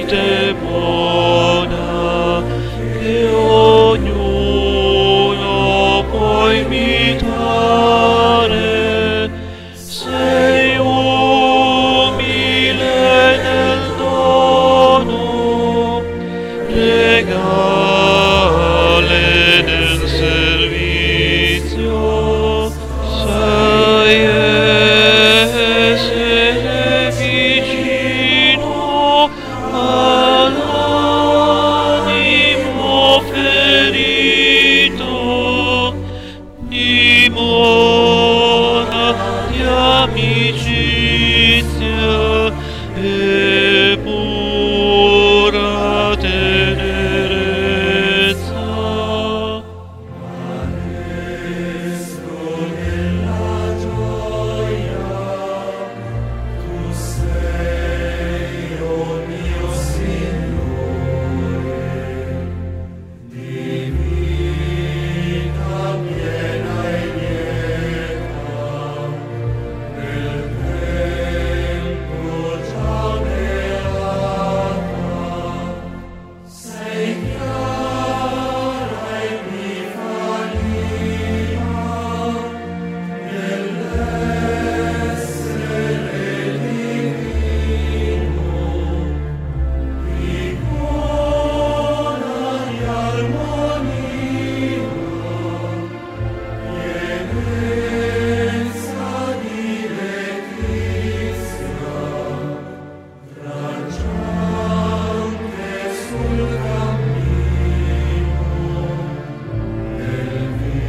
fonte buona che ognuno può imitare. Sei umile nel dono, regale nel servizio, sai essere vicino all'animo ferito, dimora di amicizia e pura tenerezza. Maestro della gioia, tu sei, oh mio Signore, di vita piena e lieta, nel tempo già beata, sei chiara epifania nell'essere divino, icona di armonia, pienezza di letizia, tracciante sul cammino del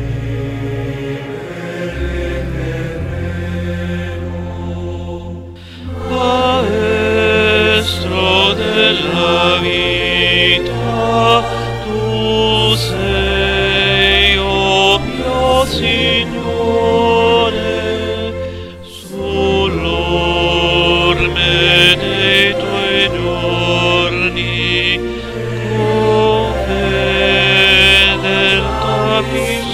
vivere terreno. Maestro della vita, tu sei, oh mio Signore, sull'orme dei tuoi giorni, con fedeltà